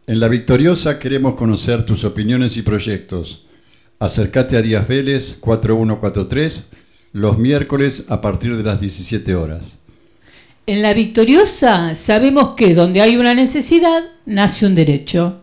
En La Victoriosa queremos conocer tus opiniones y proyectos. Acércate a Díaz Vélez 4143 los miércoles a partir de las 17 horas. En La Victoriosa sabemos que donde hay una necesidad, nace un derecho.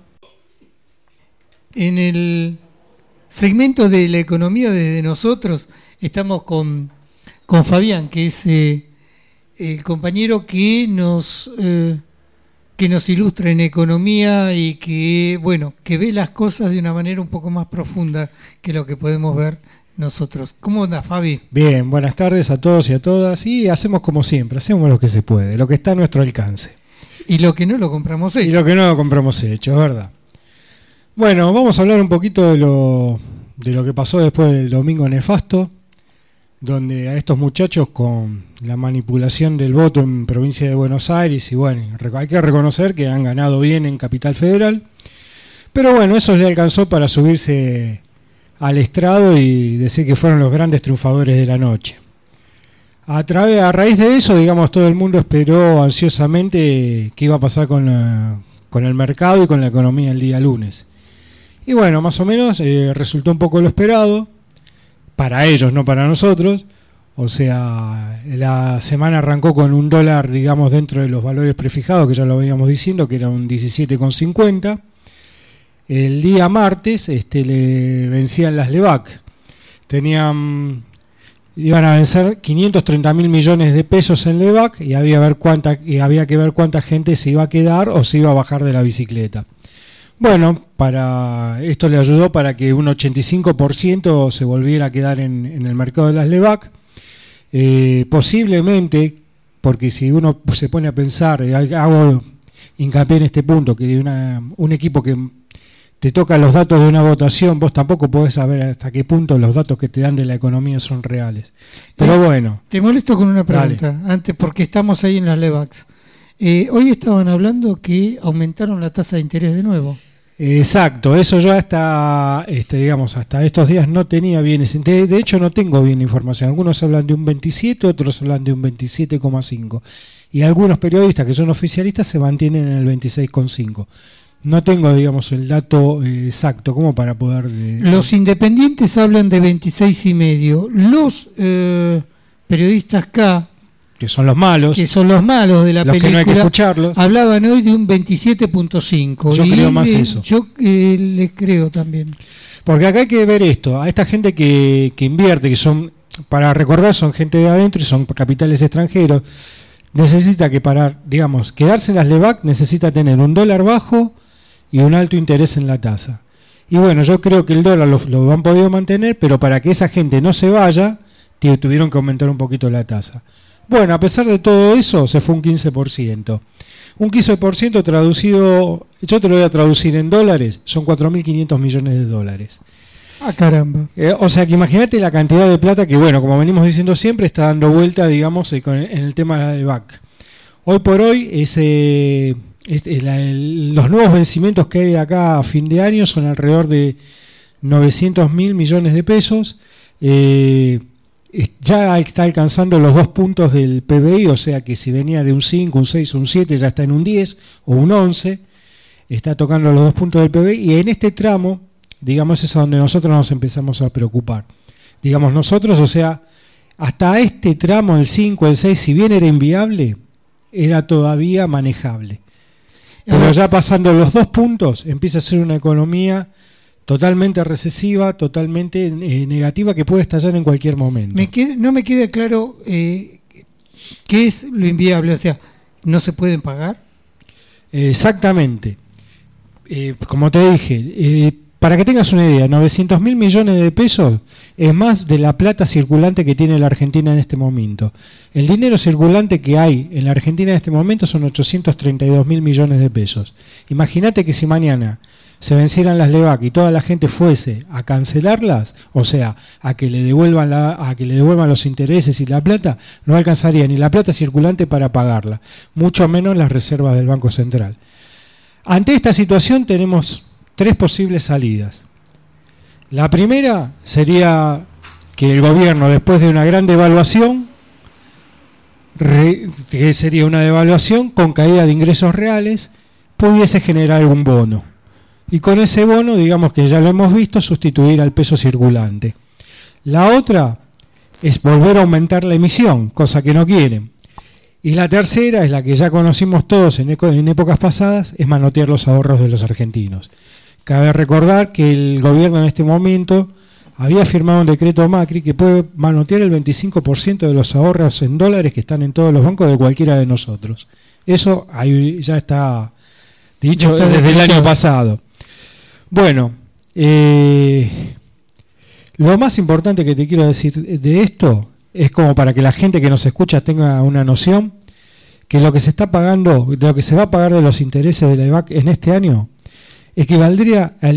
En el segmento de la economía desde nosotros estamos con Fabián, que es el compañero que nos ilustra en economía y que ve las cosas de una manera un poco más profunda que lo que podemos ver nosotros. ¿Cómo anda, Fabi? Bien, buenas tardes a todos y a todas. Y hacemos como siempre, hacemos lo que se puede, lo que está a nuestro alcance. Y lo que no lo compramos hecho. Y lo que no lo compramos hecho, es verdad. Bueno, vamos a hablar un poquito de lo que pasó después del domingo nefasto, donde a estos muchachos con la manipulación del voto en provincia de Buenos Aires, y bueno, hay que reconocer que han ganado bien en Capital Federal, pero bueno, eso les alcanzó para subirse al estrado y decir que fueron los grandes triunfadores de la noche. A raíz de eso, digamos, todo el mundo esperó ansiosamente qué iba a pasar con el mercado y con la economía el día lunes. Y bueno, más o menos resultó un poco lo esperado, para ellos, no para nosotros. O sea, la semana arrancó con un dólar, digamos, dentro de los valores prefijados, que ya lo veníamos diciendo, que era un 17,50. El día martes le vencían las LEVAC. Iban a vencer 530.000 millones de pesos en LEVAC y había que ver cuánta gente se iba a quedar o se iba a bajar de la bicicleta. Bueno, para esto le ayudó para que un 85% se volviera a quedar en el mercado de las LEVAC. Posiblemente, porque si uno se pone a pensar, hago hincapié en este punto, que un equipo que te toca los datos de una votación, vos tampoco podés saber hasta qué punto los datos que te dan de la economía son reales. Pero bueno. Te molesto con una pregunta, antes, porque estamos ahí en las LEVACs. Hoy estaban hablando que aumentaron la tasa de interés de nuevo. Exacto, eso yo hasta estos días no tenía bien, de hecho no tengo bien información. Algunos hablan de un 27, otros hablan de un 27,5 y algunos periodistas que son oficialistas se mantienen en el 26,5. No tengo, digamos, el dato exacto como para poder... Los independientes hablan de 26,5. Los periodistas K, que son los malos de la película, que no hay que escucharlos, hablaban hoy de un 27,5. Yo creo más eso. Yo les creo también. Porque acá hay que ver esto, a esta gente que invierte, que son, para recordar, son gente de adentro y son capitales extranjeros, necesita que para, digamos, quedarse en las LEVAC necesita tener un dólar bajo y un alto interés en la tasa. Y bueno, yo creo que el dólar lo han podido mantener, pero para que esa gente no se vaya, tuvieron que aumentar un poquito la tasa. Bueno, a pesar de todo eso, se fue un 15%. Un 15% traducido, yo te lo voy a traducir en dólares, son 4.500 millones de dólares. Ah, caramba. O sea, que imagínate la cantidad de plata que, bueno, como venimos diciendo siempre, está dando vuelta, digamos, en el tema de BAC. Hoy por hoy, los nuevos vencimientos que hay acá a fin de año son alrededor de 900.000 millones de pesos. Ya está alcanzando los 2 puntos del PBI, o sea que si venía de un 5, un 6 o un 7, ya está en un 10 o un 11, está tocando los 2 puntos del PBI, y en este tramo, digamos, es a donde nosotros nos empezamos a preocupar. Digamos nosotros, o sea, hasta este tramo, el 5, el 6, si bien era inviable, era todavía manejable. Pero ya pasando los 2 puntos, empieza a ser una economía totalmente recesiva, totalmente negativa, que puede estallar en cualquier momento. No me queda claro qué es lo inviable, o sea, ¿no se pueden pagar? Exactamente. Como te dije, para que tengas una idea, 900.000 millones de pesos es más de la plata circulante que tiene la Argentina en este momento. El dinero circulante que hay en la Argentina en este momento son 832.000 millones de pesos. Imagínate que si mañana se vencieran las LEVAC y toda la gente fuese a cancelarlas, o sea, a que le devuelvan los intereses y la plata, no alcanzaría ni la plata circulante para pagarla, mucho menos las reservas del Banco Central. Ante esta situación tenemos 3 posibles salidas. La primera sería que el gobierno, después de una gran devaluación, que sería una devaluación con caída de ingresos reales, pudiese generar algún bono. Y con ese bono, digamos que ya lo hemos visto, sustituir al peso circulante. La otra es volver a aumentar la emisión, cosa que no quieren. Y la tercera es la que ya conocimos todos en épocas pasadas, es manotear los ahorros de los argentinos. Cabe recordar que el gobierno en este momento había firmado un decreto Macri que puede manotear el 25% de los ahorros en dólares que están en todos los bancos de cualquiera de nosotros. Eso ahí ya está dicho desde el año pasado. Bueno, lo más importante que te quiero decir de esto es como para que la gente que nos escucha tenga una noción que lo que se está pagando, lo que se va a pagar de los intereses de la EVAC en este año equivaldría al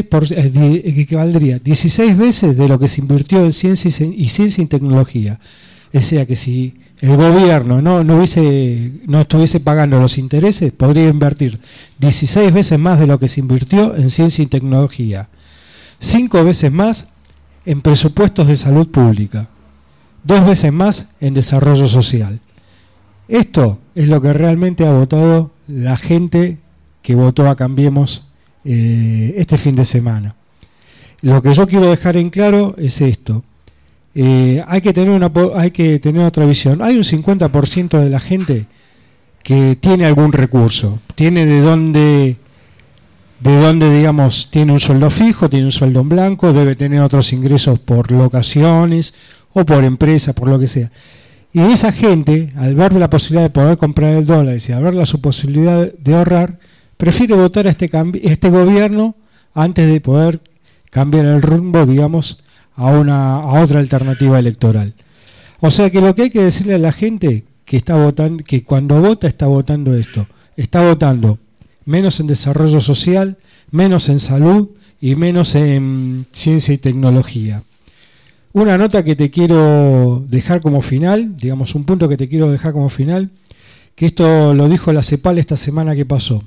16 veces de lo que se invirtió en ciencia y tecnología. O sea que si el gobierno no estuviese pagando los intereses, podría invertir 16 veces más de lo que se invirtió en ciencia y tecnología, 5 veces más en presupuestos de salud pública, 2 veces más en desarrollo social. Esto es lo que realmente ha votado la gente que votó a Cambiemos este fin de semana. Lo que yo quiero dejar en claro es esto. Hay que tener otra visión. Hay un 50% de la gente que tiene algún recurso, tiene de dónde digamos, tiene un sueldo fijo, tiene un sueldo en blanco, debe tener otros ingresos por locaciones o por empresas, por lo que sea. Y esa gente, al ver la posibilidad de poder comprar el dólar y al ver su posibilidad de ahorrar, prefiere votar a este gobierno antes de poder cambiar el rumbo, digamos, a otra alternativa electoral. O sea que lo que hay que decirle a la gente que está votando, que cuando vota está votando esto, está votando menos en desarrollo social, menos en salud y menos en ciencia y tecnología. Una nota que te quiero dejar como final, digamos un punto que te quiero dejar como final, que esto lo dijo la CEPAL esta semana que pasó.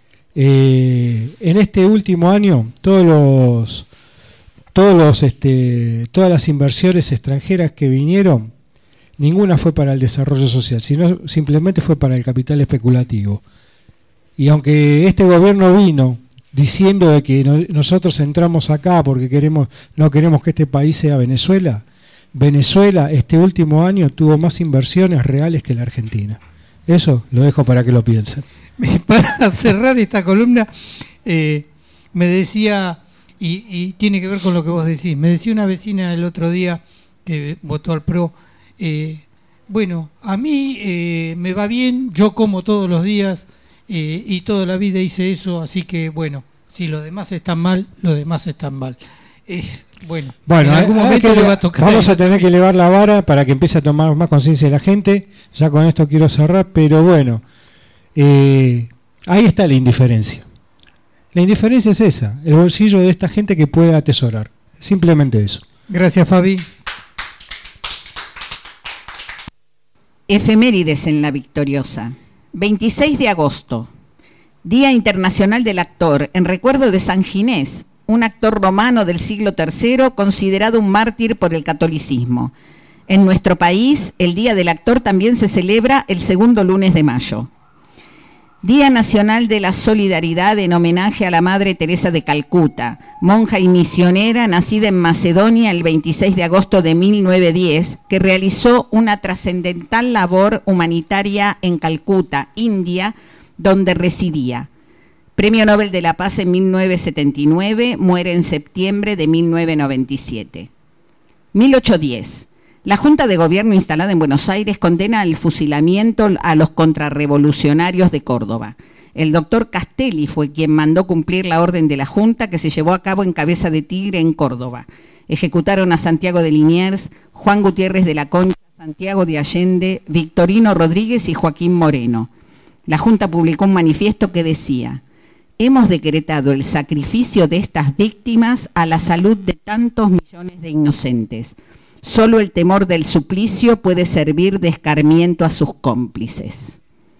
En este último año todas las inversiones extranjeras que vinieron, ninguna fue para el desarrollo social, sino simplemente fue para el capital especulativo. Y aunque este gobierno vino diciendo de que nosotros entramos acá porque no queremos que este país sea Venezuela, Venezuela este último año tuvo más inversiones reales que la Argentina. Eso lo dejo para que lo piensen. Para cerrar esta columna, me decía, y tiene que ver con lo que vos decís, me decía una vecina el otro día que votó al PRO, bueno, a mí me va bien, yo como todos los días y toda la vida hice eso, así que bueno, si los demás están mal, los demás están mal. Bueno, en algún momento le va a tocar. Vamos a tener que elevar la vara para que empiece a tomar más conciencia de la gente. Ya con esto quiero cerrar, pero bueno, ahí está la indiferencia. La indiferencia es esa, el bolsillo de esta gente que puede atesorar. Simplemente eso. Gracias, Fabi. Efemérides en La Victoriosa. 26 de agosto, Día Internacional del Actor, en recuerdo de San Ginés, un actor romano del siglo III considerado un mártir por el catolicismo. En nuestro país, el Día del Actor también se celebra el segundo lunes de mayo. Día Nacional de la Solidaridad en homenaje a la Madre Teresa de Calcuta, monja y misionera nacida en Macedonia el 26 de agosto de 1910, que realizó una trascendental labor humanitaria en Calcuta, India, donde residía. Premio Nobel de la Paz en 1979, muere en septiembre de 1997. 1810. La Junta de Gobierno instalada en Buenos Aires condena el fusilamiento a los contrarrevolucionarios de Córdoba. El doctor Castelli fue quien mandó cumplir la orden de la Junta, que se llevó a cabo en Cabeza de Tigre, en Córdoba. Ejecutaron a Santiago de Liniers, Juan Gutiérrez de la Concha, Santiago de Allende, Victorino Rodríguez y Joaquín Moreno. La Junta publicó un manifiesto que decía: hemos decretado el sacrificio de estas víctimas a la salud de tantos millones de inocentes. Solo el temor del suplicio puede servir de escarmiento a sus cómplices.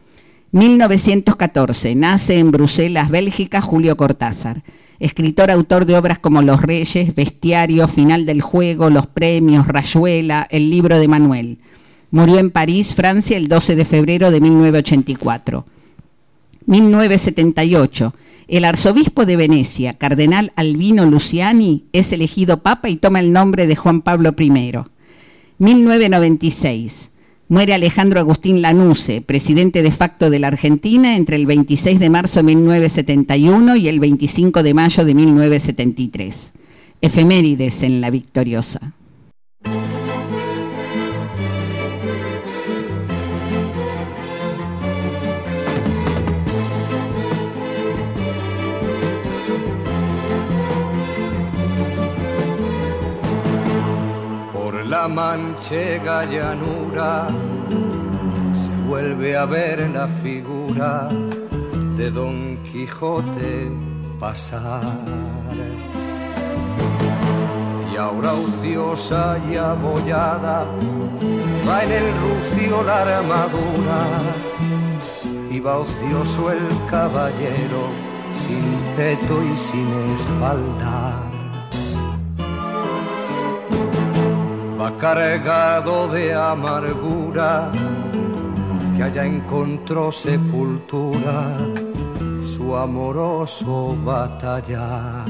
1914. Nace en Bruselas, Bélgica, Julio Cortázar. Escritor, autor de obras como Los Reyes, Bestiario, Final del Juego, Los Premios, Rayuela, El Libro de Manuel. Murió en París, Francia, el 12 de febrero de 1984. 1978. El arzobispo de Venecia, cardenal Albino Luciani, es elegido papa y toma el nombre de Juan Pablo I. 1996. Muere Alejandro Agustín Lanusse, presidente de facto de la Argentina, entre el 26 de marzo de 1971 y el 25 de mayo de 1973. Efemérides en La Victoriosa. La manchega llanura se vuelve a ver la figura de Don Quijote pasar, y ahora ociosa y abollada va en el rucio la armadura, y va ocioso el caballero sin peto y sin espalda. Va cargado de amargura, que allá encontró sepultura su amoroso batallar.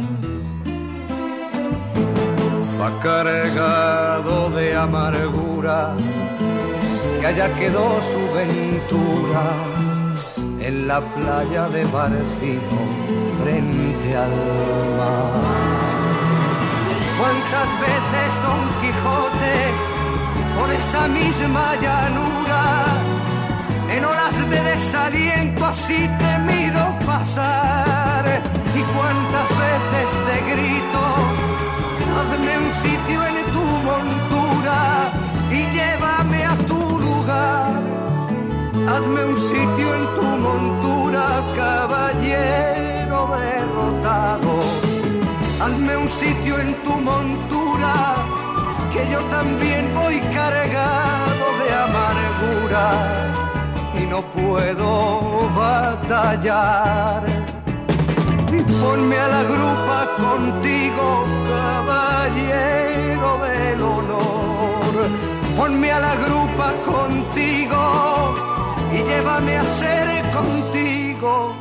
Va cargado de amargura, que allá quedó su ventura en la playa de Barcino frente al mar. ¿Cuántas veces Don Quijote por esa misma llanura en horas de desaliento así temido pasar? ¿Y cuántas veces te grito, hazme un sitio en tu montura y llévame a tu lugar? Hazme un sitio en tu montura, caballero derrotado. Hazme un sitio en tu montura, que yo también voy cargado de amargura y no puedo batallar. Y ponme a la grupa contigo, caballero del honor. Ponme a la grupa contigo y llévame a ser contigo,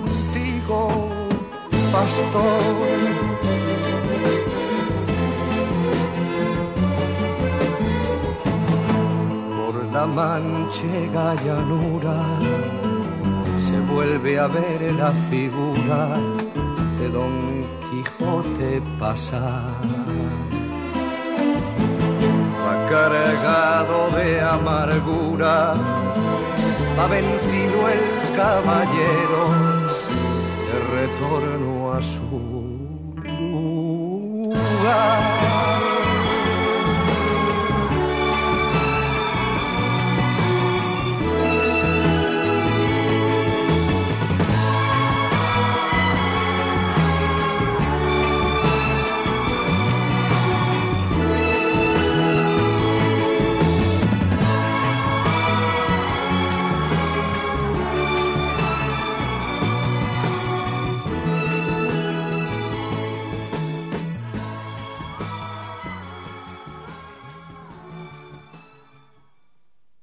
pastor. La manchega llanura se vuelve a ver la figura de Don Quijote pasar. Va cargado de amargura, va vencido el caballero de retorno a su